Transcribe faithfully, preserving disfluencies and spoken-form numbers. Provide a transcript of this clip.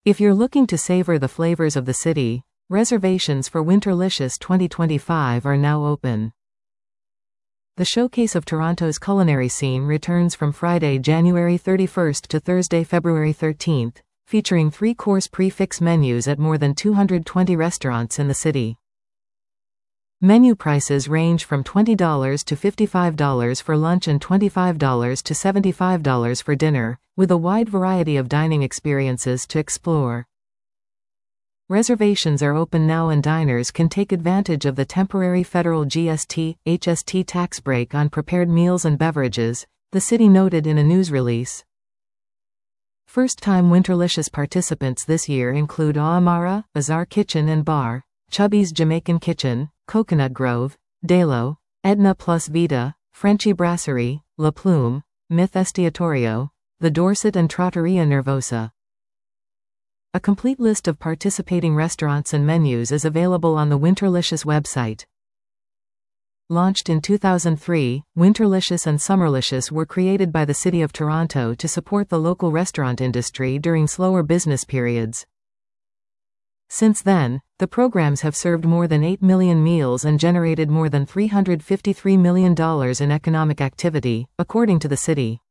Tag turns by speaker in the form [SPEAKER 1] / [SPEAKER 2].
[SPEAKER 1] If you're looking to savor the flavors of the city, reservations for Winterlicious twenty twenty-five are now open. The Showcase of Toronto's culinary scene returns from Friday, January thirty-first to Thursday, February thirteenth, featuring three-course prix-fixe menus at more than two hundred twenty restaurants in the city. Menu prices range from twenty dollars to fifty-five dollars for lunch and twenty-five dollars to seventy-five dollars for dinner, with a wide variety of dining experiences to explore. Reservations are open now and diners can take advantage of the temporary federal G S T, H S T tax break on prepared meals and beverages, the city noted in a news release. First-time Winterlicious participants this year include Aamara, Azar Kitchen and Bar, Chubby's Jamaican Kitchen, Coconut Grove, Delo, Edna Plus Vita, Frenchy Brasserie, La Plume, Myth Estiatorio, the Dorset and Trattoria Nervosa. A complete list of participating restaurants and menus is available on the Winterlicious website. Launched in two thousand three, Winterlicious and Summerlicious were created by the City of Toronto to support the local restaurant industry during slower business periods. Since then, the programs have served more than eight million meals and generated more than three hundred fifty-three million dollars in economic activity, according to the city.